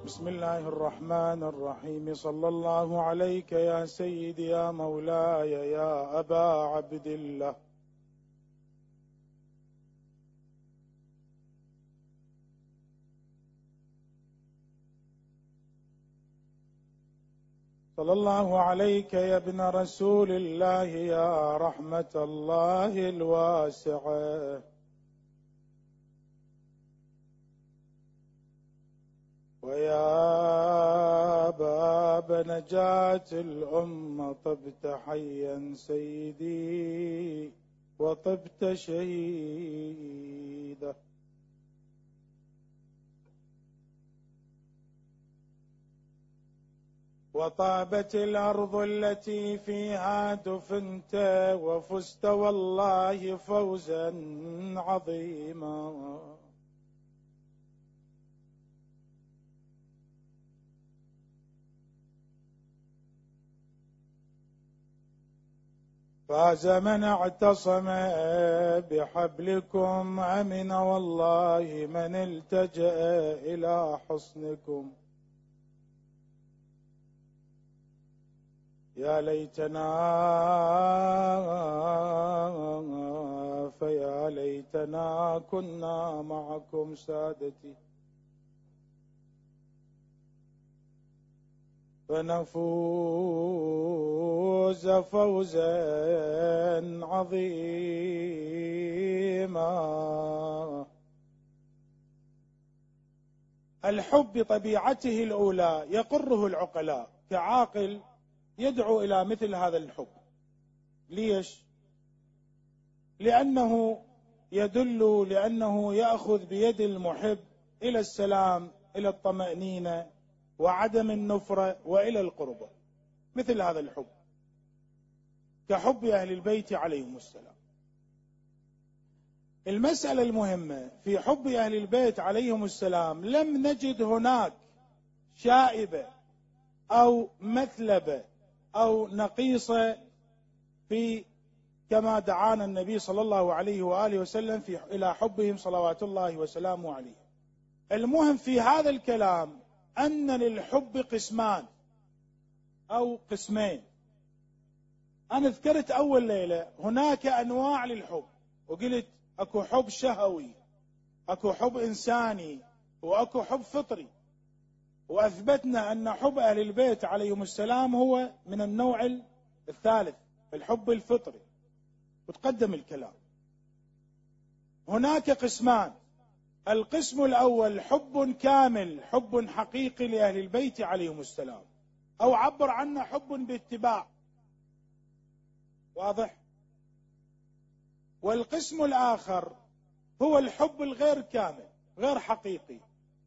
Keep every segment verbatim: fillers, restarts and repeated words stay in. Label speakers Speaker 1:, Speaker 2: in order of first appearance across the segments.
Speaker 1: بسم الله الرحمن الرحيم. صلى الله عليك يا سيدي يا مولاي يا أبا عبد الله. صلى الله عليك يا ابن رسول الله يا رحمة الله الواسعة، ويا باب نجاة الأمة طبت حيا سيدي وطبت شهيدا. وطابت الأرض التي فيها دفنت وفزت والله فوزا عظيما. فاز من اعتصم بحبلكم، أمن والله من التجأ إلى حصنكم. يا ليتنا فيا ليتنا كنا معكم سادتي، فنفوز فوزا عظيما. الحب بطبيعته الأولى يقره العقلاء، كعاقل يدعو إلى مثل هذا الحب. ليش؟ لأنه يدل لأنه يأخذ بيد المحب إلى السلام، إلى الطمأنينة وعدم النفرة وإلى القربة، مثل هذا الحب كحب أهل البيت عليهم السلام. المسألة المهمة في حب أهل البيت عليهم السلام، لم نجد هناك شائبة أو مثلبة أو نقيصة في كما دعانا النبي صلى الله عليه وآله وسلم في إلى حبهم صلوات الله وسلامه عليه. المهم في هذا الكلام أن للحب قسمان أو قسمين. أنا ذكرت أول ليلة هناك أنواع للحب، وقلت أكو حب شهوي، أكو حب إنساني، وأكو حب فطري، وأثبتنا أن حب أهل البيت عليهم السلام هو من النوع الثالث، الحب الفطري، وتقدم الكلام. هناك قسمان. القسم الأول حب كامل، حب حقيقي لأهل البيت عليهم السلام، أو عبر عنه حب باتباع، واضح؟ والقسم الآخر هو الحب الغير كامل، غير حقيقي،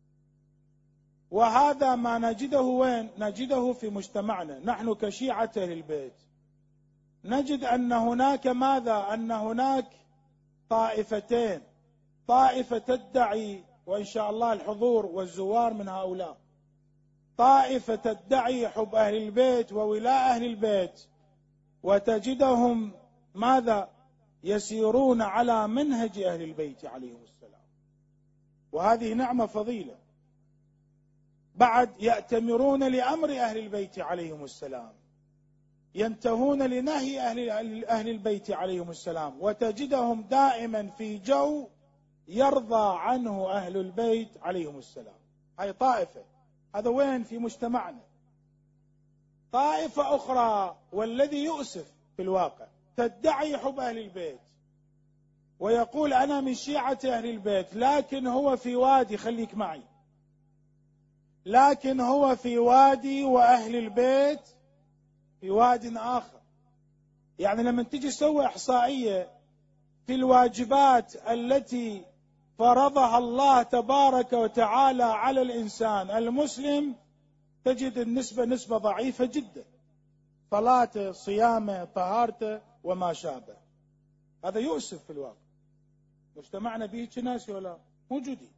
Speaker 1: وهذا ما نجده وين؟ نجده في مجتمعنا نحن كشيعة أهل البيت. نجد أن هناك ماذا؟ أن هناك طائفتين، طائفة تدعي، وإن شاء الله الحضور والزوار من هؤلاء، طائفة تدعي حب أهل البيت وولاء أهل البيت، وتجدهم ماذا؟ يسيرون على منهج أهل البيت عليهم السلام، وهذه نعمة فضيلة. بعد يأتمرون لأمر أهل البيت عليهم السلام، ينتهون لنهي أهل, أهل البيت عليهم السلام، وتجدهم دائما في جو يرضى عنه أهل البيت عليهم السلام. هاي طائفة. هذا وين؟ في مجتمعنا. طائفة أخرى، والذي يؤسف في الواقع، تدعي حب أهل البيت ويقول أنا من شيعة أهل البيت، لكن هو في وادي، خليك معي، لكن هو في وادي وأهل البيت في واد آخر. يعني لما تجي تسوي إحصائية في الواجبات التي فرضها الله تبارك وتعالى على الإنسان المسلم، تجد النسبة نسبة ضعيفة جدا، صلاته، صيامه، طهارته وما شابه. هذا يؤسف في الواقع. مجتمعنا به ناس ولا موجودين.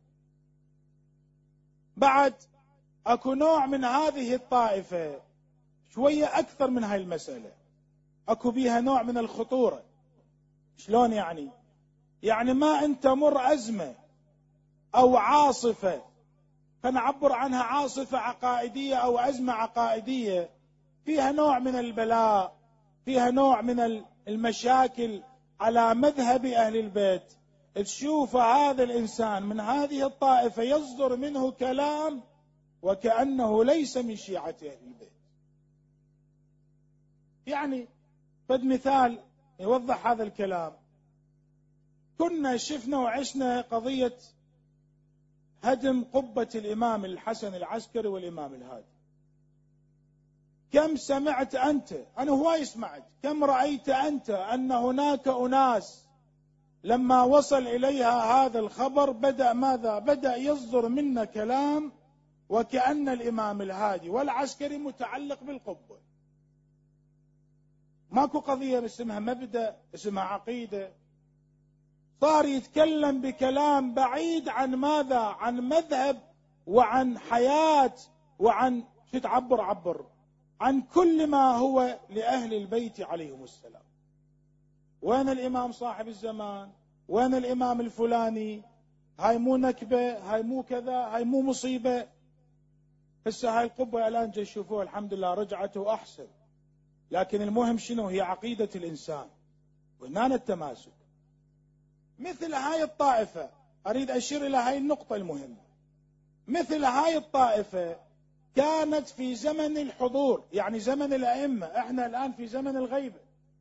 Speaker 1: بعد أكو نوع من هذه الطائفة شوية أكثر من هاي المسألة، أكو بيها نوع من الخطورة. شلون يعني؟ يعني ما أنت مر أزمة أو عاصفة فنعبر عنها عاصفة عقائدية أو أزمة عقائدية فيها نوع من البلاء، فيها نوع من المشاكل على مذهب أهل البيت، تشوف هذا الإنسان من هذه الطائفة يصدر منه كلام وكأنه ليس من شيعة أهل البيت. يعني فد مثال يوضح هذا الكلام. كنا شفنا وعشنا قضية هدم قبة الإمام الحسن العسكري والإمام الهادي. كم سمعت أنت، أنا هواي سمعت، كم رأيت أنت أن هناك أناس لما وصل إليها هذا الخبر بدأ ماذا؟ بدأ يصدر منا كلام وكأن الإمام الهادي والعسكري متعلق بالقبة. ماكو قضية اسمها مبدأ، اسمها عقيدة. صار يتكلم بكلام بعيد عن ماذا؟ عن مذهب وعن حياة وعن شو تعبر عبر عن كل ما هو لأهل البيت عليهم السلام. وين الإمام صاحب الزمان؟ وين الإمام الفلاني؟ هاي مو نكبة، هاي مو كذا، هاي مو مصيبة. هسه هاي القبة الآن جاي يشوفوها الحمد لله رجعت وأحسن، لكن المهم شنو؟ هي عقيدة الإنسان وهنا التماسك. مثل هاي الطائفة، أريد أشير إلى هاي النقطة المهمة، مثل هاي الطائفة كانت في زمن الحضور، يعني زمن الأئمة. احنا الآن في زمن الغيبة،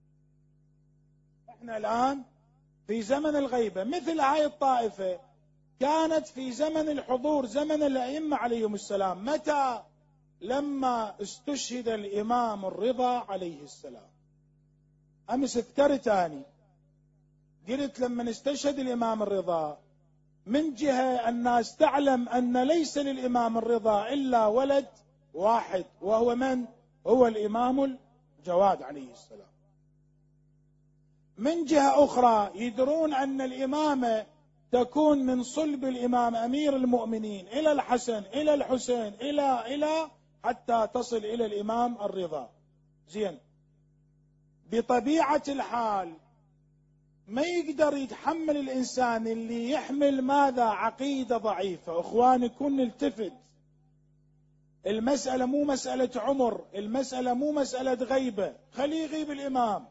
Speaker 1: احنا الآن في زمن الغيبة. مثل هاي الطائفة كانت في زمن الحضور، زمن الأئمة عليهم السلام. متى؟ لما استشهد الإمام الرضا عليه السلام. أمس اذكرت أني قلت لما استشهد الإمام الرضا، من جهة الناس تعلم أن ليس للإمام الرضا إلا ولد واحد، وهو من؟ هو الإمام الجواد عليه السلام. من جهة أخرى يدرون أن الإمامة تكون من صلب الإمام أمير المؤمنين إلى الحسن إلى الحسين إلى إلى حتى تصل إلى الإمام الرضا. زين، بطبيعة الحال ما يقدر يتحمل الإنسان اللي يحمل ماذا؟ عقيدة ضعيفة. أخواني كن نلتفت، المسألة مو مسألة عمر، المسألة مو مسألة غيبة. خليه يغيب الإمام،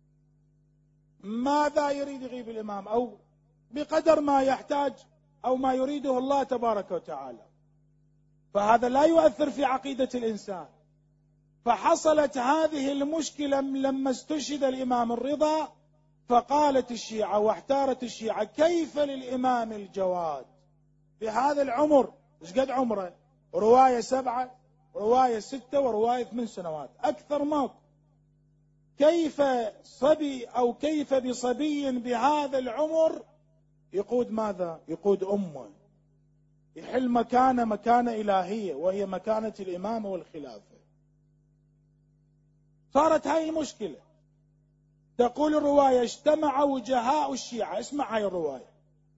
Speaker 1: ماذا يريد يغيب الإمام؟ أو بقدر ما يحتاج أو ما يريده الله تبارك وتعالى، فهذا لا يؤثر في عقيدة الإنسان. فحصلت هذه المشكلة لما استشهد الإمام الرضا، فقالت الشيعة واحتارت الشيعة كيف للإمام الجواد بهذا العمر؟ ايش قد عمره؟ رواية سبعة، رواية ستة، ورواية ثمان سنوات، أكثر ماكو. كيف صبي أو كيف بصبي بهذا العمر يقود ماذا؟ يقود أمه، يحل مكانه مكانة إلهية وهي مكانة الإمامة والخلافة. صارت هاي المشكلة. تقول الرواية اجتمع وجهاء الشيعة، اسمع هاي الرواية،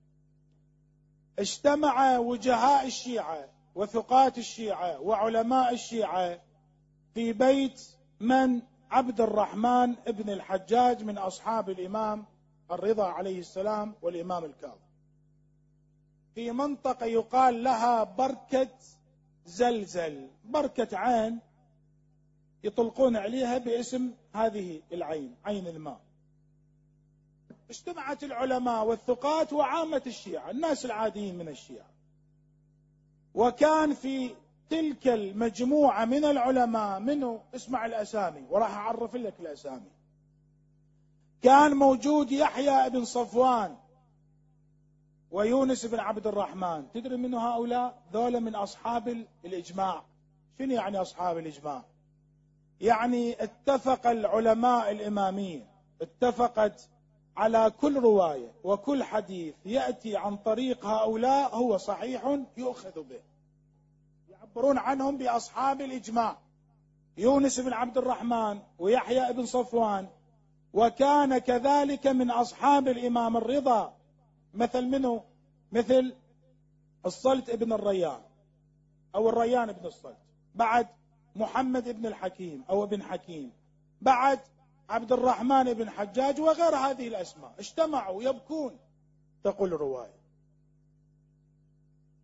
Speaker 1: اجتمع وجهاء الشيعة وثقات الشيعة وعلماء الشيعة في بيت من؟ عبد الرحمن ابن الحجاج من أصحاب الإمام الرضا عليه السلام والإمام الكاظم، في منطقة يقال لها بركة زلزل، بركة عين يطلقون عليها باسم هذه العين، عين الماء. اجتمعت العلماء والثقات وعامة الشيعة، الناس العاديين من الشيعة. وكان في تلك المجموعة من العلماء منه، اسمع الأسامي وراح أعرف لك الأسامي. كان موجود يحيى بن صفوان ويونس بن عبد الرحمن. تدري منه هؤلاء؟ ذولا من أصحاب الإجماع. شنو يعني أصحاب الإجماع؟ يعني اتفق العلماء الإمامية، اتفقت على كل رواية وكل حديث يأتي عن طريق هؤلاء هو صحيح يؤخذ به، يعبرون عنهم بأصحاب الإجماع، يونس بن عبد الرحمن ويحيى بن صفوان. وكان كذلك من أصحاب الإمام الرضا مثل منه؟ مثل الصلت ابن الريان أو الريان ابن الصلت، بعد محمد ابن الحكيم أو ابن حكيم، بعد عبد الرحمن بن حجاج وغير هذه الأسماء. اجتمعوا يبكون، تقول الرواية.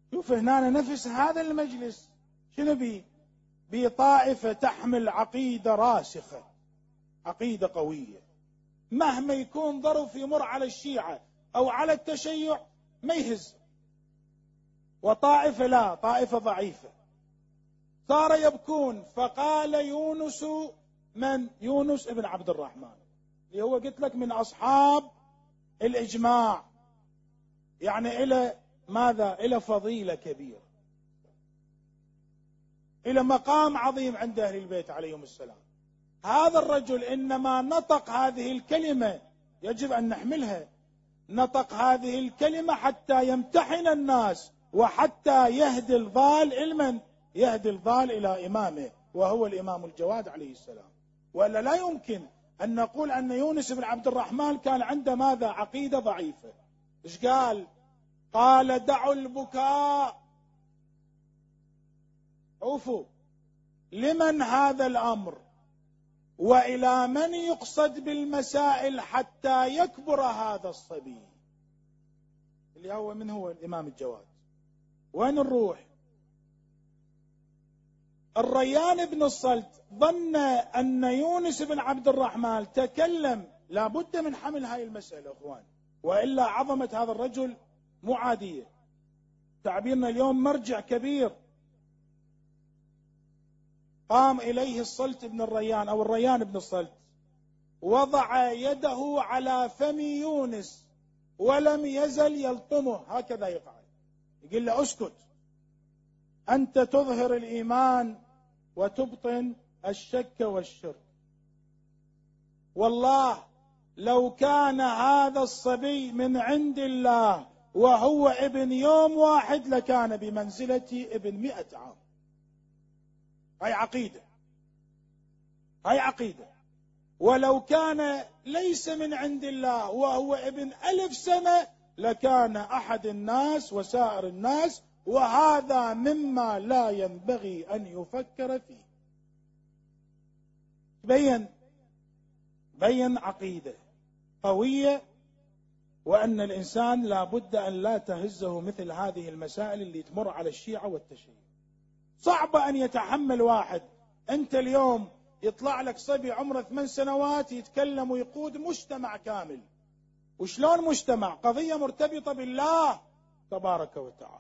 Speaker 1: شوف هنا نفس هذا المجلس شنو بي بطائفة تحمل عقيدة راسخة، عقيدة قوية، مهما يكون ظرف يمر على الشيعة أو على التشيع ما يهز. وطائفة لا، طائفة ضعيفة، صار يبكون. فقال يونس، من يونس ابن عبد الرحمن اللي هو قلت لك من أصحاب الإجماع، يعني إلى ماذا؟ إلى فضيلة كبيرة، إلى مقام عظيم عند أهل البيت عليهم السلام. هذا الرجل إنما نطق هذه الكلمة، يجب أن نحملها، نطق هذه الكلمة حتى يمتحن الناس وحتى يهدي الضال علما، يهدي الضال إلى إمامه وهو الإمام الجواد عليه السلام. وإلا لا يمكن أن نقول أن يونس بن عبد الرحمن كان عنده ماذا؟ عقيدة ضعيفة. إيش قال؟ قال دعوا البكاء. عوفوا، لمن هذا الأمر وإلى من يقصد بالمسائل حتى يكبر هذا الصبي اللي هو من هو؟ الإمام الجواد. وين نروح؟ الريان بن الصلت ظن أن يونس بن عبد الرحمن تكلم، لا بد من حمل هاي المسألة أخوان، وإلا عظمة هذا الرجل مو عادية. تعبيرنا اليوم مرجع كبير. قام إليه الصلت بن الريان أو الريان بن الصلت، وضع يده على فم يونس ولم يزل يلطمه، هكذا يقعد، يقول له اسكت، أنت تظهر الإيمان وتبطن الشك والشرك. والله لو كان هذا الصبي من عند الله وهو ابن يوم واحد لكان بمنزلة ابن مئة عام. هاي عقيدة، هاي عقيدة. ولو كان ليس من عند الله وهو ابن ألف سنة لكان أحد الناس وسائر الناس، وهذا مما لا ينبغي أن يفكر فيه. بين بين عقيدة قوية، وأن الإنسان لا بد أن لا تهزه مثل هذه المسائل اللي تمر على الشيعة والتشيع. صعب أن يتحمل واحد، أنت اليوم يطلع لك صبي عمره ثمان سنوات يتكلم ويقود مجتمع كامل. وشلون مجتمع؟ قضية مرتبطة بالله تبارك وتعالى.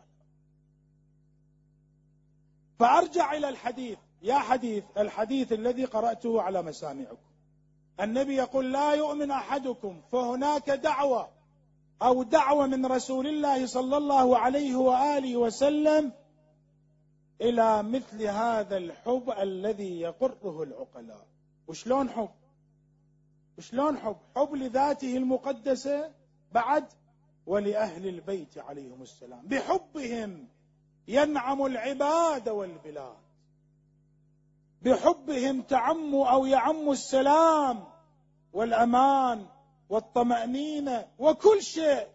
Speaker 1: فأرجع إلى الحديث، يا حديث الحديث الذي قرأته على مسامعكم. النبي يقول لا يؤمن أحدكم، فهناك دعوة أو دعوة من رسول الله صلى الله عليه وآله وسلم إلى مثل هذا الحب الذي يقره العقلاء. وشلون حب؟ وشلون حب؟ حب لذاته المقدسة بعد، ولأهل البيت عليهم السلام. بحبهم ينعم العباد والبلاد، بحبهم تعم أو يعم السلام والأمان والطمأنينة وكل شيء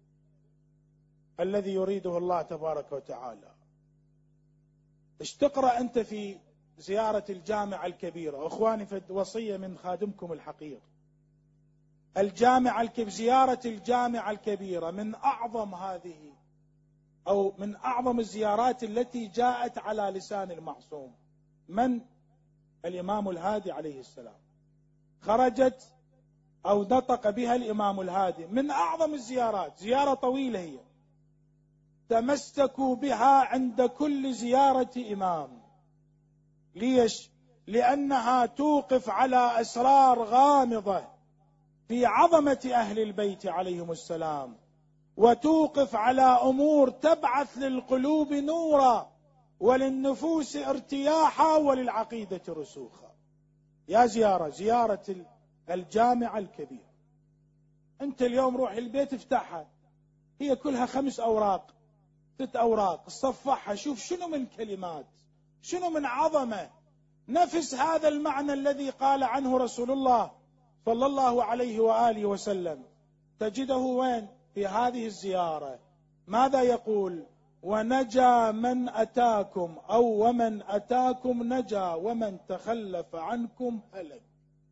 Speaker 1: الذي يريده الله تبارك وتعالى. ايش تقرأ أنت في زيارة الجامعة الكبيرة؟ أخواني، في وصية من خادمكم الحقير، الجامعة الكبيرة، زيارة الجامعة الكبيرة من أعظم هذه أو من أعظم الزيارات التي جاءت على لسان المعصوم من الإمام الهادي عليه السلام. خرجت أو نطق بها الإمام الهادي، من أعظم الزيارات، زيارة طويلة هي، تمسكوا بها عند كل زيارة إمام. ليش؟ لأنها توقف على أسرار غامضة في عظمة أهل البيت عليهم السلام، وتوقف على أمور تبعث للقلوب نورا وللنفوس ارتياحا وللعقيدة رسوخا. يا زيارة زيارة الجامعة الكبيرة. أنت اليوم روح البيت افتحها، هي كلها خمس أوراق ست أوراق، صفحها، شوف شنو من كلمات، شنو من عظمة. نفس هذا المعنى الذي قال عنه رسول الله صلى الله عليه وآله وسلم تجده وين؟ في هذه الزيارة. ماذا يقول؟ ونجا من أتاكم أو ومن أتاكم نجا ومن تخلف عنكم هلك.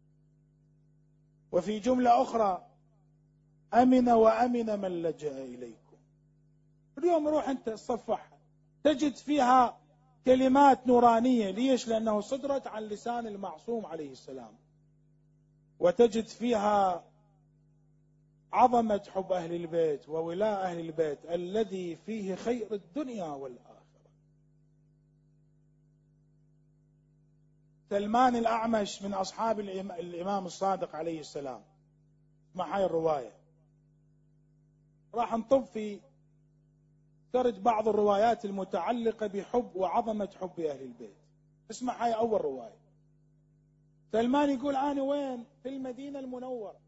Speaker 1: وفي جملة أخرى أمن وأمن من لجأ إليكم. اليوم روح أنت تصفحها تجد فيها كلمات نورانية. ليش؟ لأنه صدرت عن لسان المعصوم عليه السلام، وتجد فيها عظمة حب أهل البيت وولاء أهل البيت الذي فيه خير الدنيا والآخرة. سلمان الأعمش من أصحاب الإمام الصادق عليه السلام. اسمع هاي الرواية، راح نطب في سرد بعض الروايات المتعلقة بحب وعظمة حب أهل البيت. اسمع هاي أول رواية. سلمان يقول أنا وين؟ في المدينة المنورة،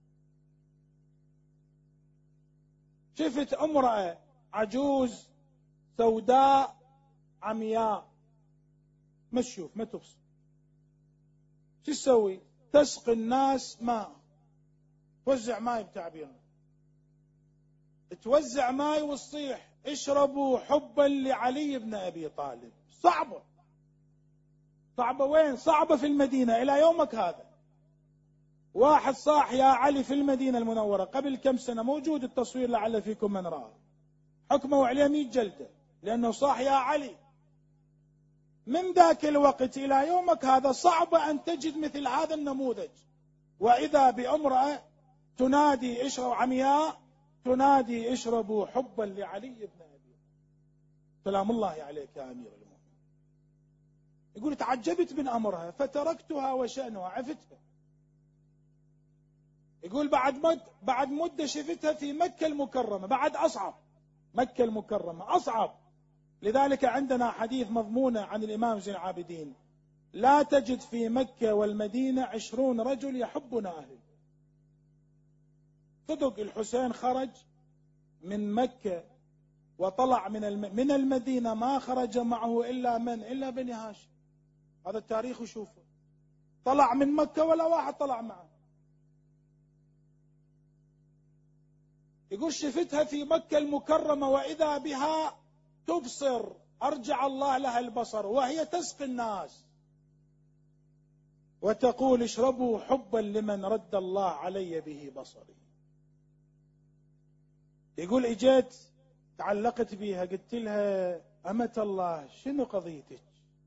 Speaker 1: شفت امرأة عجوز سوداء عمياء ما تشوف ما تبصر، شو تسوي؟ تسقي الناس ماء، توزع ماء بتعبيرنا، توزع ماء وتصيح اشربوا حبا لعلي بن أبي طالب. صعبة صعبة وين؟ صعبة في المدينة إلى يومك هذا. واحد صاح يا علي في المدينة المنورة قبل كم سنة، موجود التصوير لعل فيكم من رأى، حكموا عليه مئة جلدة لأنه صاح يا علي. من ذاك الوقت إلى يومك هذا صعب أن تجد مثل هذا النموذج. وإذا بامرأة تنادي اشربوا عمياء تنادي اشربوا حبا لعلي بن أبي سلام الله عليك يا أمير المؤمنين. يقول تعجبت من أمرها فتركتها وشأنها، عفتها. يقول بعد مد بعد مدة شفتها في مكة المكرمة، بعد أصعب. مكة المكرمة أصعب. لذلك عندنا حديث مضمونة عن الإمام زين العابدين: لا تجد في مكة والمدينة عشرون رجل يحبنا أهل. صدق الحسين خرج من مكة وطلع من الم... من المدينة ما خرج معه إلا من؟ إلا بني هاشم. هذا التاريخ شوفه، طلع من مكة ولا واحد طلع معه. يقول شفتها في مكة المكرمة وإذا بها تبصر، أرجع الله لها البصر، وهي تسقي الناس وتقول اشربوا حبا لمن رد الله علي به بصري. يقول اجيت تعلقت بها قلت لها أمة الله شنو قضيتك؟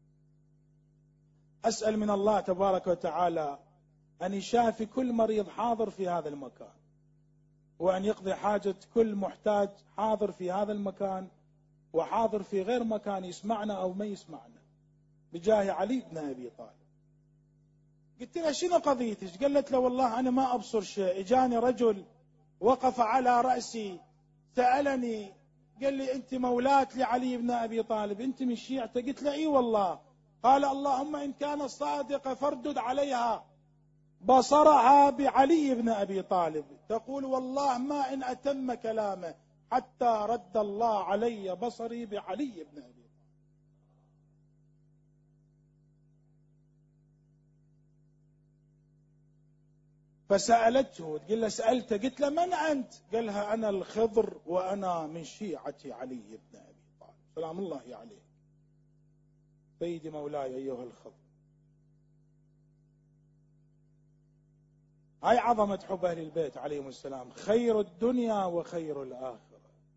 Speaker 1: أسأل من الله تبارك وتعالى أن يشافي كل مريض حاضر في هذا المكان، وأن يقضي حاجة كل محتاج حاضر في هذا المكان وحاضر في غير مكان يسمعنا أو ما يسمعنا، بجاه علي بن أبي طالب. قلت لها شنو قضيتك؟ قالت له والله أنا ما أبصر شيء، إجاني رجل وقف على رأسي سألني قال لي أنت مولاة لعلي بن أبي طالب، أنت من شيعته؟ قلت له إي والله. قال اللهم إن كانت صادقة فاردد عليها بصرها بعلي بن أبي طالب. تقول والله ما إن أتم كلامه حتى رد الله علي بصري بعلي بن أبي طالب. فسألته تقول له سألته قلت له من أنت؟ قالها أنا الخضر وأنا من شيعة علي بن أبي طالب سلام الله عليه. سيدي مولاي أيها الخضر، هاي عظمة حب أهل البيت عليهم السلام، خير الدنيا وخير الآخرة.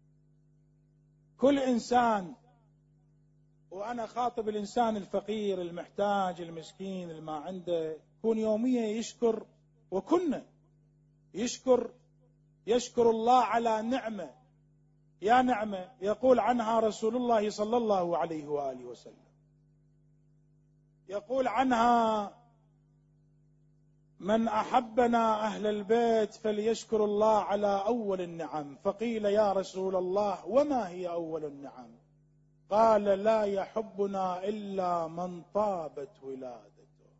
Speaker 1: كل إنسان، وأنا خاطب الإنسان الفقير المحتاج المسكين اللي ما عنده، يكون يوميا يشكر، وكنا يشكر يشكر الله على نعمة. يا نعمة يقول عنها رسول الله صلى الله عليه وآله وسلم، يقول عنها من أحبنا أهل البيت فليشكر الله على أول النعم. فقيل يا رسول الله وما هي أول النعم؟ قال لا يحبنا إلا من طابت ولادته.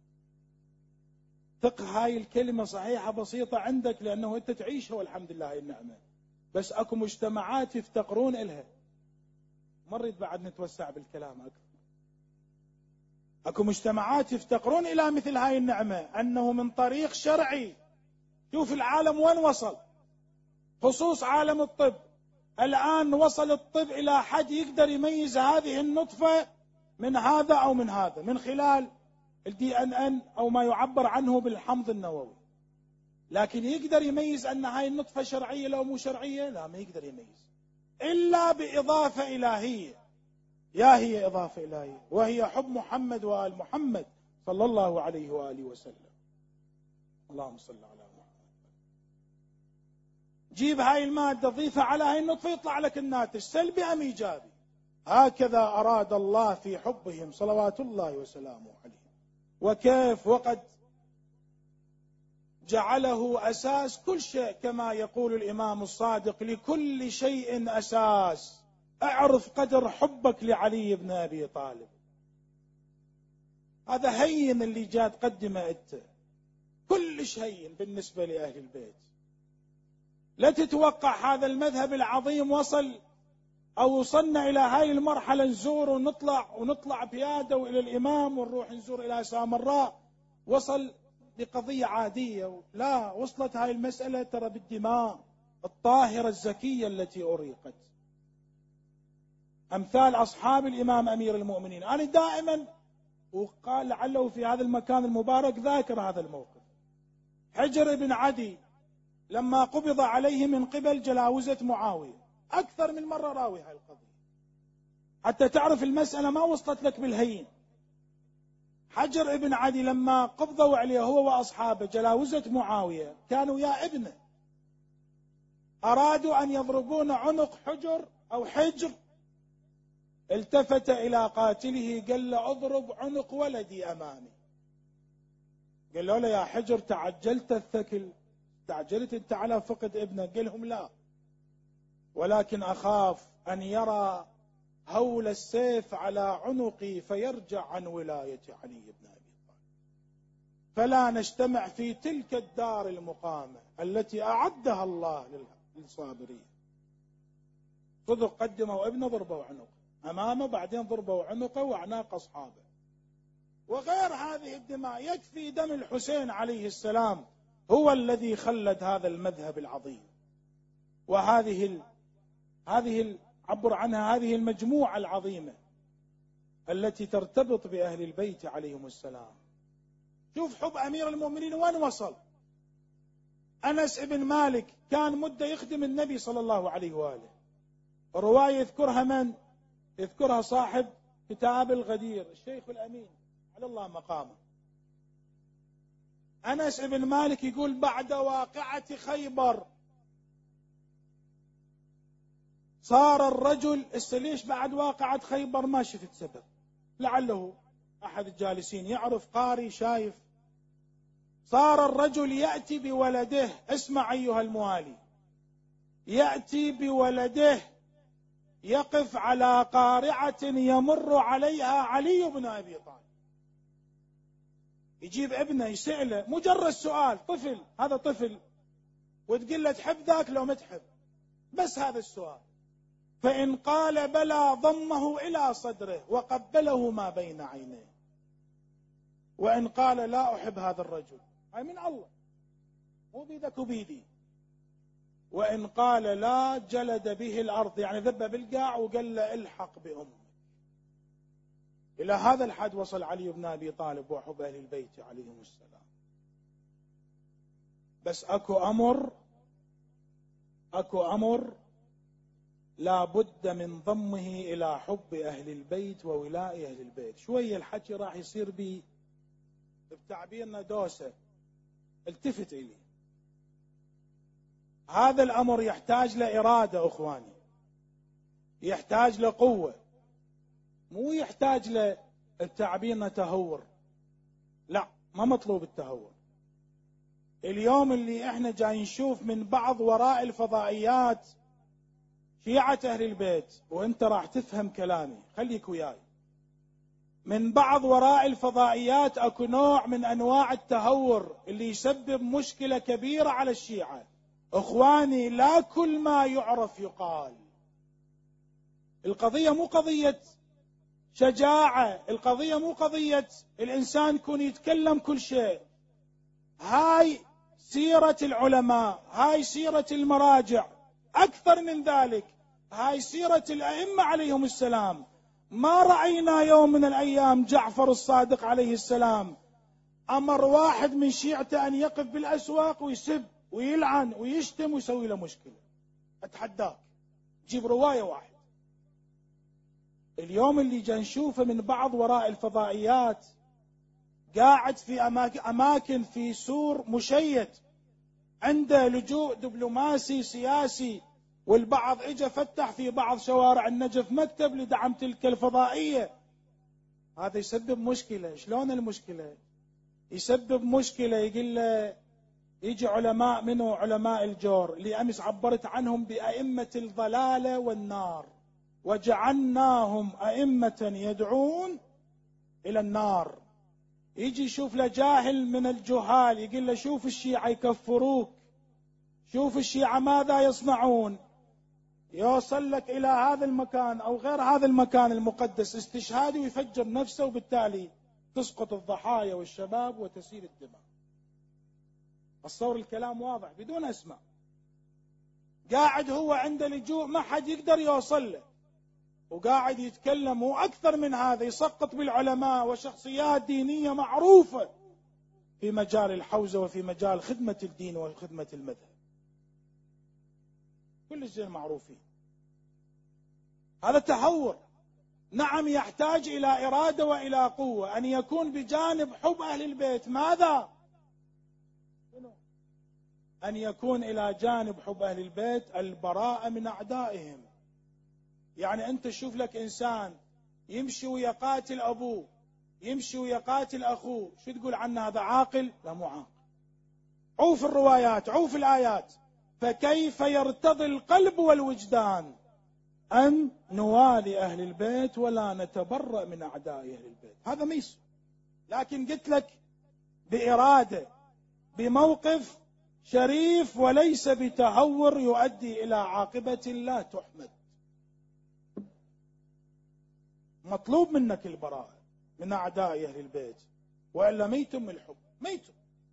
Speaker 1: ثق هاي الكلمة صحيحة بسيطة عندك لأنه أنت تعيشها والحمد لله هاي النعمة، بس أكو مجتمعات يفتقرون إلها. مريت بعد نتوسع بالكلام أكثر. أكو مجتمعات يفتقرون إلى مثل هاي النعمة، أنه من طريق شرعي. شوف العالم وين وصل، خصوص عالم الطب. الآن وصل الطب إلى حد يقدر يميز هذه النطفة من هذا أو من هذا من خلال الدي ان ان أو ما يعبر عنه بالحمض النووي. لكن يقدر يميز أن هاي النطفة شرعية لو مو شرعية؟ لا، ما يقدر يميز. إلا بإضافة إلهية. يا هي إضافة إلهية، وهي حب محمد وآل محمد صلى الله عليه وآله وسلم. اللهم صل على محمد. جيب هاي المادة ضيفها على هاي النطفة يطلع لك الناتج سلبي أم إيجابي. هكذا أراد الله في حبهم صلوات الله وسلامه عليهم. وكيف وقد جعله أساس كل شيء، كما يقول الإمام الصادق: لكل شيء أساس. اعرف قدر حبك لعلي بن أبي طالب. هذا هين اللي جاء تقدمه أنت، كلش هين بالنسبة لأهل البيت. لا تتوقع هذا المذهب العظيم وصل أو وصلنا إلى هاي المرحلة نزور ونطلع ونطلع بيادة إلى الإمام ونروح نزور إلى سامراء، وصل بقضية عادية. لا، وصلت هاي المسألة ترى بالدماء الطاهرة الزكية التي أريقت. أمثال أصحاب الإمام أمير المؤمنين. أنا دائما وقال لعله في هذا المكان المبارك ذاكر هذا الموقف. حجر بن عدي لما قبض عليه من قبل جلاوزة معاوية، أكثر من مرة راوي هاي القضية حتى تعرف المسألة ما وصلت لك بالهين. حجر بن عدي لما قبضوا عليه هو وأصحابه جلاوزة معاوية، كانوا يا ابنه أرادوا أن يضربون عنق حجر أو حجر، التفت إلى قاتله قال له: اضرب عنق ولدي أمامي. قال له: يا حجر تعجلت الثكل، تعجلت أنت على فقد ابنك. قال لهم: لا، ولكن أخاف أن يرى هول السيف على عنقي فيرجع عن ولاية علي بن أبي طالب، فلا نجتمع في تلك الدار المقامة التي أعدها الله للصابرين. صدق قدموا ابنه ضربوا عنقه أمامه، بعدين ضربوا عنقه وأعناق أصحابه. وغير هذه الدماء يكفي دم الحسين عليه السلام هو الذي خلد هذا المذهب العظيم. وهذه ال... هذه ال... عبر عنها هذه المجموعة العظيمة التي ترتبط بأهل البيت عليهم السلام. شوف حب أمير المؤمنين وين وصل. أنس بن مالك كان مدة يخدم النبي صلى الله عليه وآله. رواية يذكرها من؟ يذكرها صاحب كتاب الغدير الشيخ الأمين على الله مقامه. أنس بن مالك يقول: بعد واقعة خيبر صار الرجل ليش بعد واقعة خيبر ما شفت سبب، لعله أحد الجالسين يعرف قاري شايف. صار الرجل يأتي بولده، اسمع أيها الموالي، يأتي بولده يقف على قارعة يمر عليها علي بن أبي طالب، يجيب ابنه يسأله مجرد سؤال، طفل، هذا طفل، وتقول له تحب ذاك لو ما تحب، بس هذا السؤال. فإن قال بلى ضمه إلى صدره وقبله ما بين عينيه، وإن قال لا أحب هذا الرجل، هاي من الله مو بيدك وبيدي، وإن قال لا جلد به الأرض، يعني ذب بالقاع وقال له الحق بأمك. إلى هذا الحد وصل علي بن أبي طالب وحب أهل البيت عليهم السلام. بس أكو أمر أكو أمر لا بد من ضمه إلى حب أهل البيت وولاء أهل البيت. شوية الحكي راح يصير بي بتعبيرنا دوسة، التفت إلي. هذا الأمر يحتاج لإرادة أخواني، يحتاج لقوة، مو يحتاج للتعبيرنا تهور. لا، ما مطلوب التهور. اليوم اللي احنا جاي نشوف من بعض وراء الفضائيات شيعة أهل البيت، وانت راح تفهم كلامي خليك وياي، من بعض وراء الفضائيات اكو نوع من انواع التهور اللي يسبب مشكلة كبيرة على الشيعة. اخواني، لا كل ما يعرف يقال. القضية مو قضية شجاعة، القضية مو قضية الانسان يكون يتكلم كل شيء. هاي سيرة العلماء، هاي سيرة المراجع، اكثر من ذلك هاي سيرة الأئمة عليهم السلام. ما رأينا يوم من الأيام جعفر الصادق عليه السلام أمر واحد من شيعته أن يقف بالأسواق ويسب ويلعن ويشتم ويسوي له مشكلة. أتحداك، جيب رواية واحدة. اليوم اللي جا نشوفه من بعض وراء الفضائيات قاعد في أماكن في سور مشيد، عنده لجوء دبلوماسي سياسي، والبعض اجى فتح في بعض شوارع النجف مكتب لدعم تلك الفضائية. هذا يسبب مشكلة. شلون المشكلة؟ يسبب مشكلة. يقول له يجي علماء منه علماء الجور اللي أمس عبرت عنهم بأئمة الضلالة والنار، وجعلناهم أئمة يدعون إلى النار. يجي يشوف له جاهل من الجهال يقول له شوف الشيعة يكفروك، شوف الشيعة ماذا يصنعون. يوصل لك إلى هذا المكان أو غير هذا المكان المقدس استشهادي ويفجر نفسه، وبالتالي تسقط الضحايا والشباب وتسيل الدماء. الصور الكلام واضح بدون أسماء. قاعد هو عنده لجوء ما حد يقدر يوصل له، وقاعد يتكلم وأكثر من هذا يسقط بالعلماء وشخصيات دينية معروفة في مجال الحوزة وفي مجال خدمة الدين وخدمة المذهب، كل الزين معروفين. هذا تهور. نعم يحتاج إلى إرادة وإلى قوة، أن يكون بجانب حب أهل البيت. ماذا؟ أن يكون إلى جانب حب أهل البيت البراءة من أعدائهم. يعني أنت شوف لك إنسان يمشي ويقاتل أبوه، يمشي ويقاتل أخوه، شو تقول عنه؟ هذا عاقل؟ لا مو عاقل. عوف الروايات، عوف الآيات. فكيف يرتضي القلب والوجدان أن نوالي أهل البيت ولا نتبرأ من أعداء أهل البيت؟ هذا ما يصير. لكن قلت لك بإرادة، بموقف شريف، وليس بتهور يؤدي إلى عاقبة لا تحمد. مطلوب منك البراءة من أعداء أهل البيت، وإلا ما يتم الحب. ما يتم،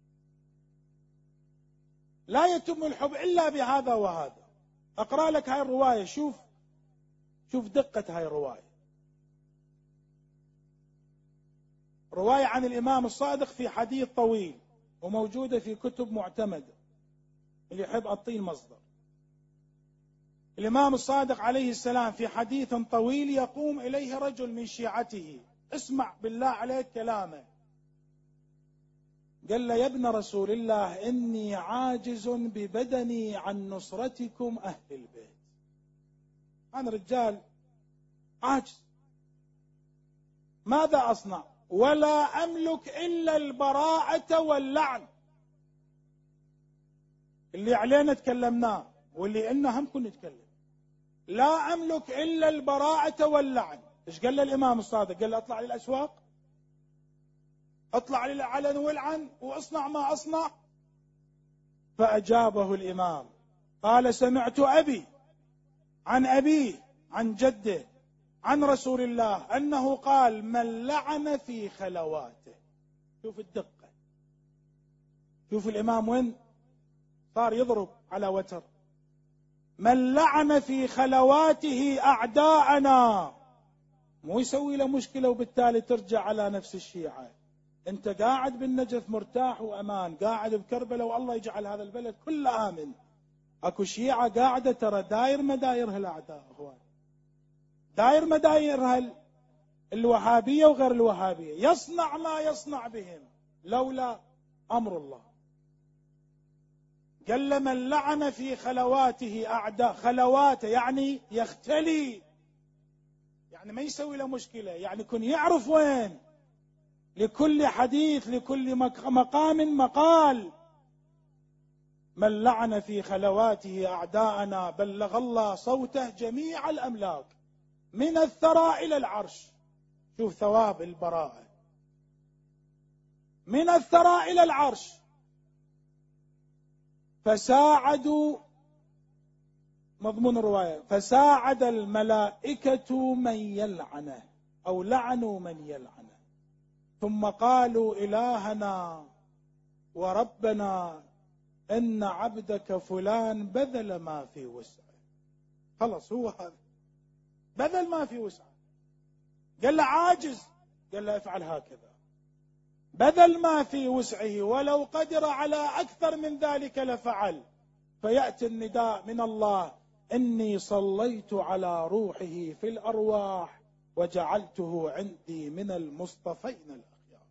Speaker 1: لا يتم الحب إلا بهذا وهذا. أقرأ لك هاي الرواية. شوف شوف دقة هاي الرواية. رواية عن الإمام الصادق في حديث طويل وموجودة في كتب معتمدة، اللي يحب أعطيه المصدر. الإمام الصادق عليه السلام في حديث طويل يقوم إليه رجل من شيعته، اسمع بالله عليك كلامه. قال له يا ابن رسول الله إني عاجز ببدني عن نصرتكم أهل البيت. أنا رجال عاجز، ماذا أصنع؟ ولا أملك إلا البراءة واللعن. اللي علينا تكلمناه واللي إلنا هم كنا نتكلم. لا أملك إلا البراءة واللعن. إيش قال له الإمام الصادق؟ قال له أطلع للأسواق، أطلع للعلن والعن وأصنع ما أصنع. فأجابه الإمام قال سمعت أبي عن أبيه عن جده عن رسول الله أنه قال من لعن في خلواته. شوف الدقة، شوف الإمام وين صار يضرب على وتر. من لعن في خلواته أعداءنا، مو يسوي له مشكلة وبالتالي ترجع على نفس الشيعة. أنت قاعد بالنجف مرتاح وأمان، قاعد بكربلاء والله يجعل هذا البلد كله آمن. أكو شيعة قاعدة ترى داير مدايرها الأعداء، أخوان داير مدايرها الوهابية وغير الوهابية، يصنع ما يصنع بهم لولا أمر الله. قال من لعن في خلواته أعداء، خلواته يعني يختلي، يعني ما يسوي له مشكلة، يعني يكون يعرف وين. لكل حديث لكل مقام مقال. من لعن في خلواته أعداءنا بلغ الله صوته جميع الأملاك من الثرى إلى العرش. شوف ثواب البراءة، من الثرى إلى العرش. فساعدوا، مضمون الرواية، فساعد الملائكة من يلعنه أو لعنوا من يلعنه، ثم قالوا إلهنا وربنا إن عبدك فلان بذل ما في وسعه. خلص هو هذا، بذل ما في وسعه. قال له عاجز، قال له افعل هكذا. بذل ما في وسعه، ولو قدر على أكثر من ذلك لفعل. فيأتي النداء من الله إني صليت على روحه في الأرواح وجعلته عندي من المصطفين الأخيار.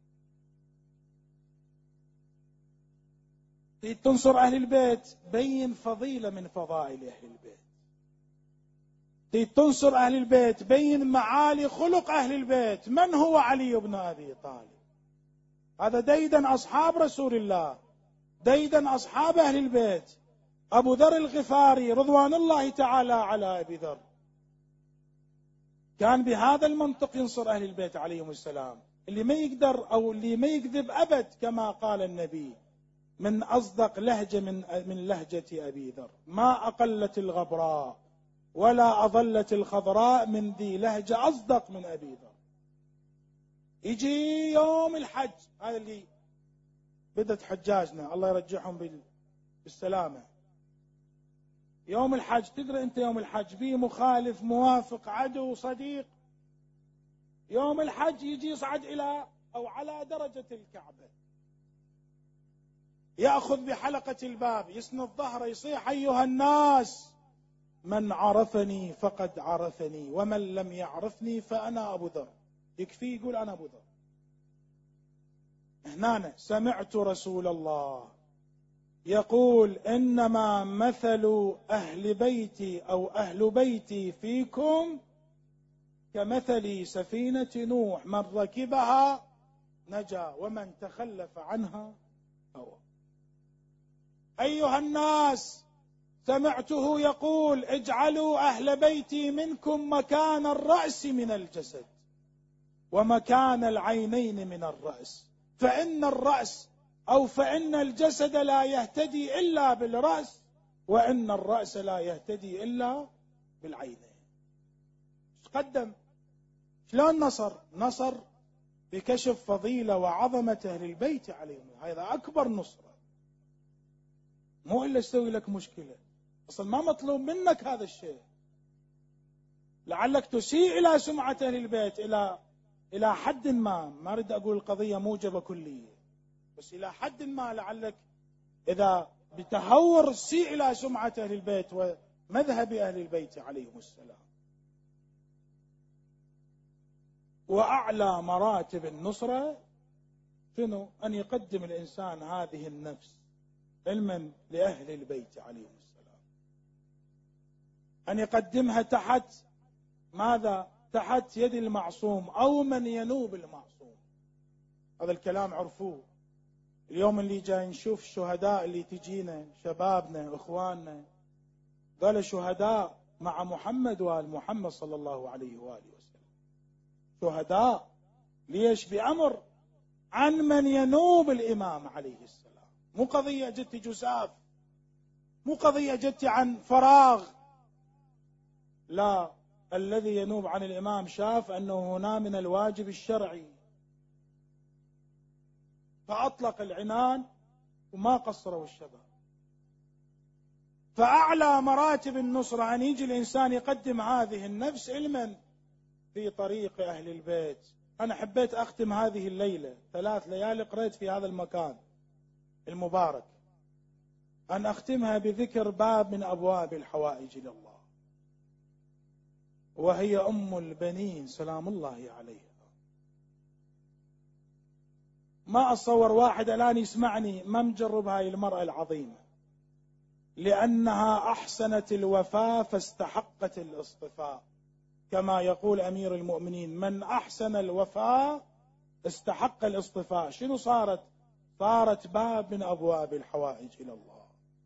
Speaker 1: تريد تنصر أهل البيت، بين فضيلة من فضائل أهل البيت. تريد تنصر أهل البيت، بين معالي خلق أهل البيت. من هو علي بن أبي طالب؟ هذا ديدن أصحاب رسول الله، ديدن أصحاب أهل البيت. أبو ذر الغفاري رضوان الله تعالى على أبي ذر كان بهذا المنطق ينصر أهل البيت عليهم السلام. اللي ما يقدر أو اللي ما يكذب أبد كما قال النبي، من أصدق لهجة من من لهجة أبي ذر، ما أقلت الغبراء ولا أظلت الخضراء من ذي لهجة أصدق من أبي ذر. يجي يوم الحج، هذا اللي بدت حجاجنا الله يرجعهم بالسلامة. يوم الحج تدري أنت يوم الحج بيه مخالف موافق عدو صديق. يوم الحج يجي يصعد إلى أو على درجة الكعبة، يأخذ بحلقة الباب، يسند ظهره، يصيح أيها الناس من عرفني فقد عرفني ومن لم يعرفني فأنا أبو ذر. يكفي يقول أنا أبو ذر. هنا سمعت رسول الله يقول إنما مثل أهل بيتي أو أهل بيتي فيكم كمثل سفينة نوح، من ركبها نجا ومن تخلف عنها هوى. أيها الناس، سمعته يقول اجعلوا أهل بيتي منكم مكان الرأس من الجسد ومكان العينين من الرأس، فإن الرأس أو فإن الجسد لا يهتدي إلا بالرأس، وإن الرأس لا يهتدي إلا بالعينين. قدم شلون نصر؟ نصر بكشف فضيلة وعظمة أهل البيت عليهم، هذا أكبر نصرة. مو إلا يسوي لك مشكلة، أصلا ما مطلوب منك هذا الشيء. لعلك تسيء إلى سمعة أهل البيت إلى إلى حد ما، ما أريد أقول القضية موجبة كلية، بس إلى حد ما لعلك إذا بتهور سيء إلى سمعة أهل البيت ومذهب أهل البيت عليهم السلام. وأعلى مراتب النصرة شنو؟ أن يقدم الإنسان هذه النفس علما لأهل البيت عليهم السلام، أن يقدمها تحت ماذا؟ تحت يد المعصوم أو من ينوب المعصوم. هذا الكلام عرفوه. اليوم اللي جاي نشوف الشهداء اللي تجينا، شبابنا إخواننا، قال شهداء مع محمد وآل محمد صلى الله عليه وآله وسلم. شهداء ليش؟ بأمر عن من ينوب الإمام عليه السلام. مو قضية جت جساف، مو قضية جت عن فراغ، لا، الذي ينوب عن الإمام شاف أنه هنا من الواجب الشرعي فأطلق العنان وما قصروا الشباب. فأعلى مراتب النصرة أن يجي الإنسان يقدم هذه النفس علما في طريق أهل البيت. أنا حبيت أختم هذه الليلة، ثلاث ليالي قرأت في هذا المكان المبارك، أن أختمها بذكر باب من أبواب الحوائج إلى الله، وهي أم البنين سلام الله عليها. ما أتصور واحد الآن يسمعني ما مجرب هاي المرأة العظيمة، لأنها أحسنت الوفاء فاستحقت الاصطفاء، كما يقول أمير المؤمنين من أحسن الوفاء استحق الاصطفاء. شنو صارت؟ صارت باب من أبواب الحوائج إلى الله.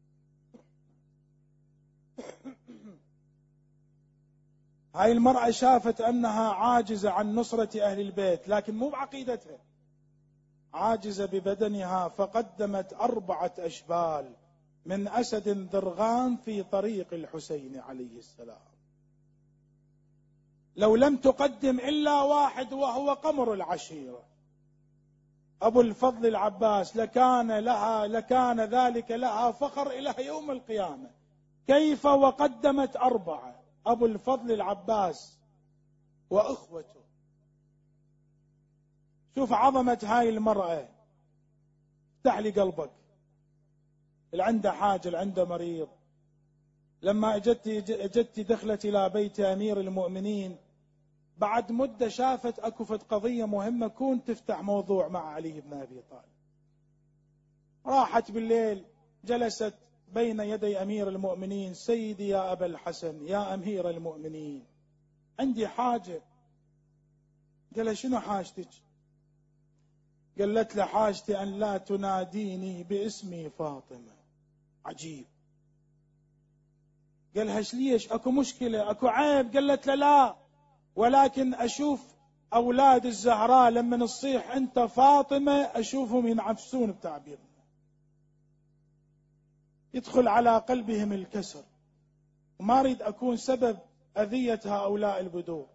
Speaker 1: هاي المرأة شافت أنها عاجزة عن نصرة أهل البيت، لكن مو بعقيدتها، عاجزة ببدنها، فقدمت أربعة أشبال من أسد ذرغان في طريق الحسين عليه السلام. لو لم تقدم إلا واحد وهو قمر العشيرة أبو الفضل العباس لكان لها لكان ذلك لها فخر إلى يوم القيامة. كيف وقدمت أربعة؟ أبو الفضل العباس وأخوته. شوف عظمة هاي المرأة. افتح لي قلبك، اللي عنده حاجة، اللي عنده مريض، لما اجت اجت دخلت الى بيت امير المؤمنين بعد مدة شافت اكفت قضية مهمة كون تفتح موضوع مع علي بن ابي طالب. راحت بالليل جلست بين يدي امير المؤمنين: سيدي يا ابا الحسن يا امير المؤمنين عندي حاجة. قال: شنو حاجتك؟ قالت له: حاجتي ان لا تناديني باسمي فاطمة. عجيب. قالها: ليش؟ اكو مشكلة اكو عيب؟ قالت له: لا، ولكن اشوف اولاد الزهراء لما نصيح انت فاطمة اشوفهم ينعفسون بتعبيرنا، يدخل على قلبهم الكسر، وما اريد اكون سبب اذية هؤلاء البدور.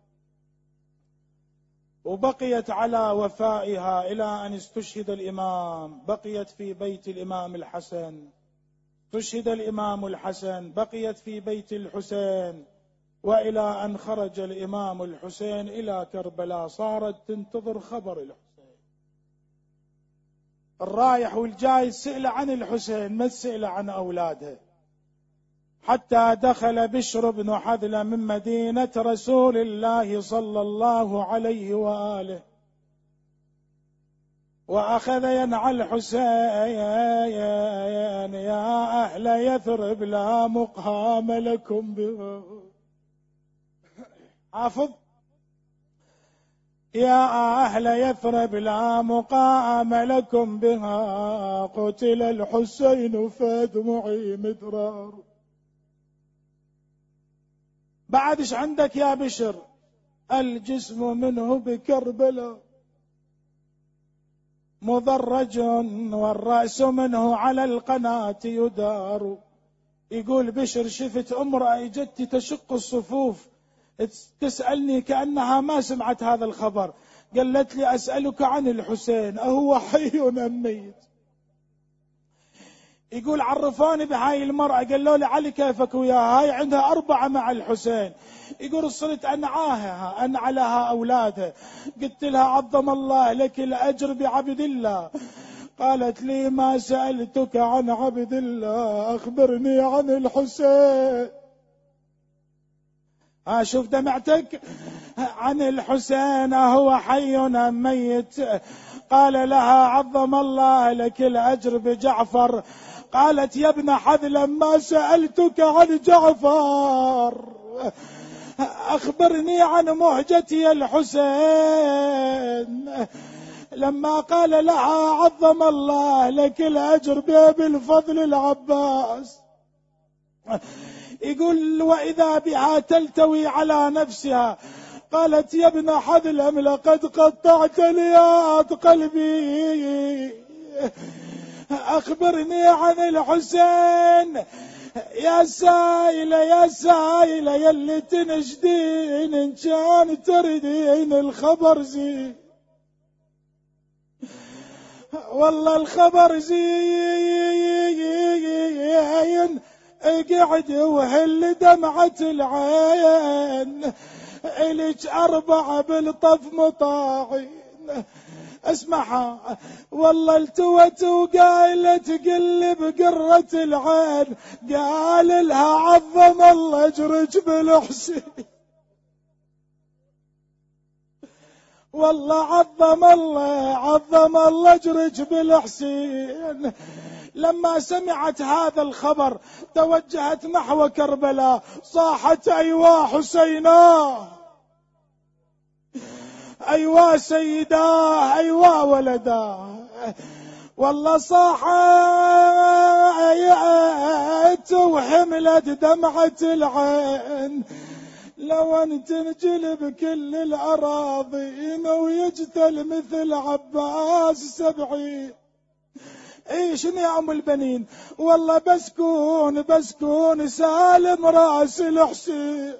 Speaker 1: وبقيت على وفائها الى ان استشهد الامام، بقيت في بيت الامام الحسن، استشهد الامام الحسن، بقيت في بيت الحسين، والى ان خرج الامام الحسين الى كربلاء صارت تنتظر خبر الحسين. الرايح والجاي سئل عن الحسين، ما سئل عن اولاده، حتى دخل بشر بن حذلة من مدينة رسول الله صلى الله عليه وآله وأخذ ينعى الحسين: يا أهل يثرب لا مقام لكم بها. حافظ: يا أهل يثرب لا مقام لكم بها، قتل الحسين فدمعي مدرار. بعدش عندك يا بشر؟ الجسم منه بكربلاء مضرج والرأس منه على القناة يدار. يقول بشر: شفت امرأة اجت تشق الصفوف تسألني كأنها ما سمعت هذا الخبر، قالت لي: أسألك عن الحسين أهو حي أم ميت؟ يقول: عرفوني بهاي المرأة. قالوا لي: علي كيفك وياها؟ هاي عندها أربعة مع الحسين. يقول: صرت أنعاها أنعى لها أولادها، قلت لها: عظم الله لك الأجر بعبد الله. قالت لي: ما سألتك عن عبد الله، أخبرني عن الحسين. ها شوف دمعتك. عن الحسين هو حي أم ميت؟ قال لها: عظم الله لك الأجر بجعفر. قالت: يا ابن حذل ما سألتك عن جعفر، أخبرني عن مهجتي الحسين. لما قال لها: عظم الله لك الأجر بأبي الفضل العباس، يقول: وإذا بها تلتوي على نفسها. قالت: يا ابن حذلم لقد قطعت لياط قلبي، أخبرني عن الحسين. يا سائلة يا سائلة يلي تنشدين إن كان تردين الخبر زين، والله الخبر زين. قعد وهل دمعة العين، إليك أربعة بالطف مطاعين. اسمعها والله التوت وقايلت قلب قرة العين، قال لها: عظم الله اجرك بالحسين، والله عظم الله عظم الله اجرك بالحسين. لما سمعت هذا الخبر توجهت نحو كربلاء، صاحت: أيوا حسينا، أيوا سيداه، أيوا ولداه. والله صاحت وحملت دمعة العين، لو أن تنجلب كل الأراضين ويجتل مثل عباس سبعين. ايش يا ام البنين؟ والله بسكون بسكون سالم راس الحسين.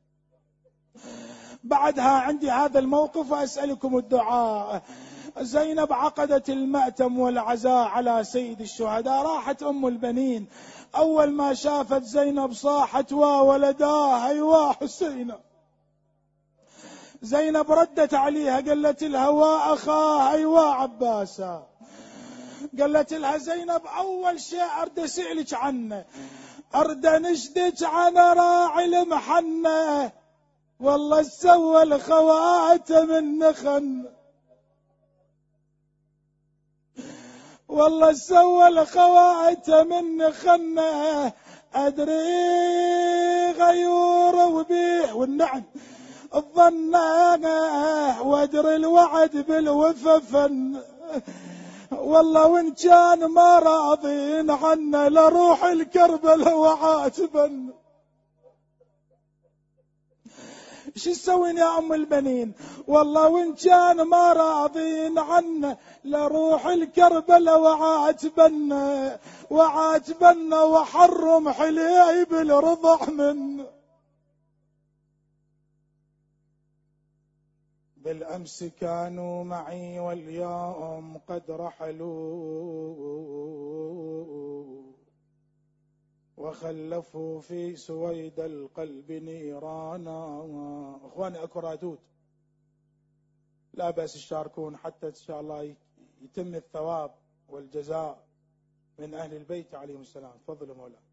Speaker 1: بعدها عندي هذا الموقف واسألكم الدعاء. زينب عقدت المأتم والعزاء على سيد الشهداء، راحت ام البنين، اول ما شافت زينب صاحت: وولداه ايوا حسين. زينب ردت عليها قالت لها: واخاه ايوا عباسا. قالت لها زينب: أول شيء أريد أسألك عنه، أرد نشدج عن راعي المحنة والله سوى الخواتم النخن، والله سوى الخواتم النخن، أدري غيور وبيه والنعم الظنانة، وادري الوعد بالوففن، والله وإن كان ما راضين عنا لروح الكربلاء وعاتبا. شو تسوين يا أم البنين؟ والله وإن كان ما راضين عنا لروح الكربلاء وعاتبنا، وعاتبنا وحرم حليب بالرضع من. بالأمس كانوا معي واليوم قد رحلوا، وخلفوا في سويد القلب نيرانا. اخواني اكو رادود، لا بأس تشاركون حتى ان شاء الله يتم الثواب والجزاء من اهل البيت عليهم السلام. تفضلوا مولانا.